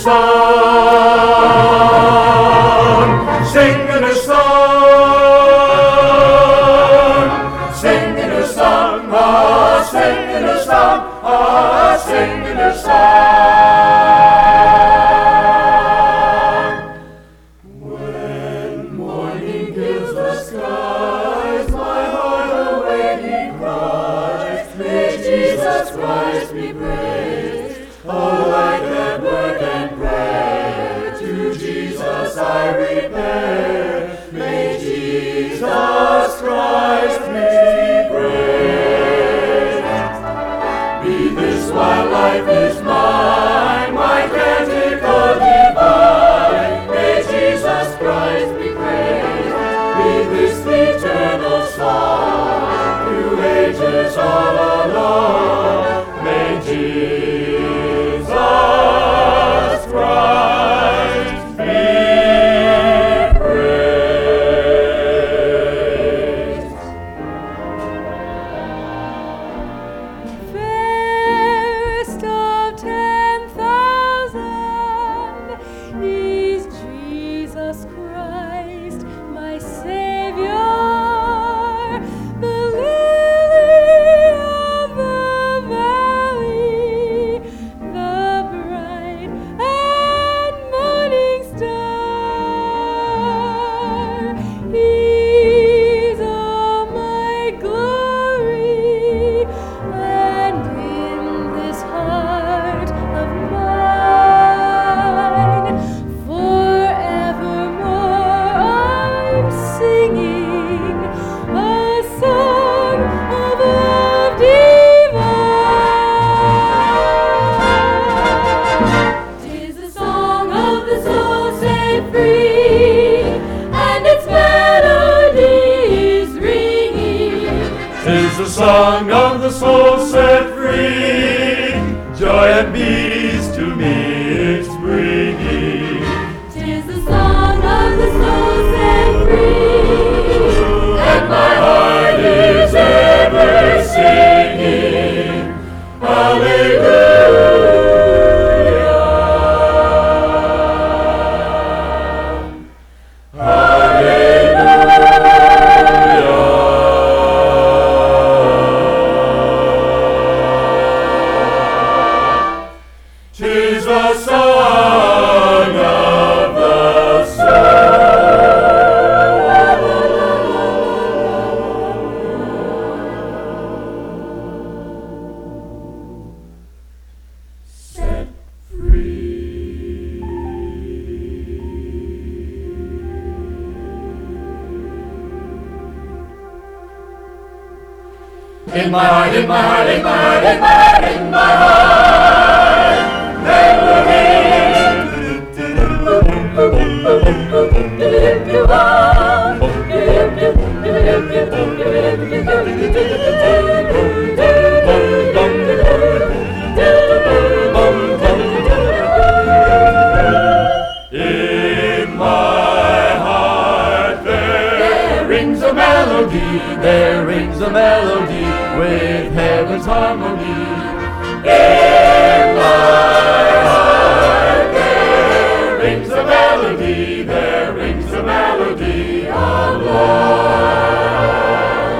song, sing a new song, sing a new song, ah, sing a new song, ah, sing a new song. When morning gives the skies, my heart awaiting cries, may Jesus Christ be praised. Oh, light and work and pray, to Jesus I repair. May Jesus Christ be praised. Be this while life is mine, my canticle divine. May Jesus Christ be praised. Be this the eternal song, through ages all along. May Jesus Christ be praised. Fairest of 10,000 is Jesus Christ, my Savior, the lily of the valley, the bright and morning star. He's all my glory, and in this heart of mine, forevermore I'm singing a song of love divine. 'Tis the song of the soul set free, and its melody is ringing. 'Tis the song of the soul set free, joy and peace to me it's bringing. 'Tis the song of the soul set free, And my heart is ever singing, hallelujah. Tis the song of the soul set free. In my heart, in my heart, in my heart, in my heart, in my heart, there will be in my heart there rings a melody, there rings a melody with heaven's harmony. In my heart there rings a melody, there rings a melody of love.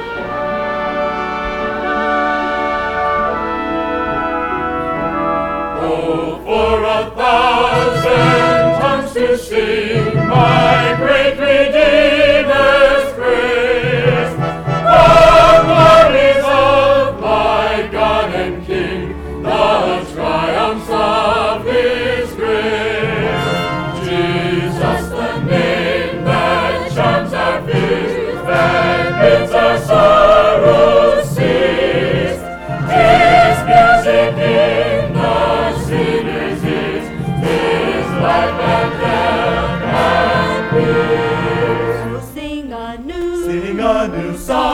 Oh, for 1,000 tongues to sing my great Redeemer's praise, the glories of my God and King, the triumphs of His grace. Jesus, the name that charms our fears, that bids our sorrows cease. His music in the sinner's ears, His life and death and peace. Sing a Sing a new song.